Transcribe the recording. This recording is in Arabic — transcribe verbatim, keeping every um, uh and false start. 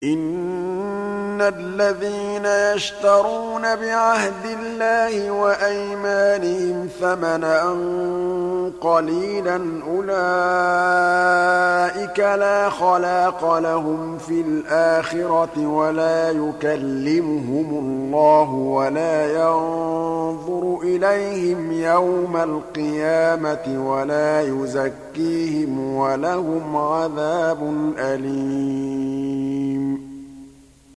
إِنَّ الَّذِينَ يَشْتَرُونَ بِعَهْدِ اللَّهِ وَأَيْمَانِهِمْ ثَمَنًا قَلِيلًا أُولَٰئِكَ لَا خَلَاقَ لَهُمْ فِي الْآخِرَةِ وَلَا يُكَلِّمُهُمُ اللَّهُ وَلَا يَنظُرُ إِلَيْهِمْ يَوْمَ الْقِيَامَةِ وَلَا يُزَكِّيهِمْ وَلَهُمْ عَذَابٌ أَلِيمٌ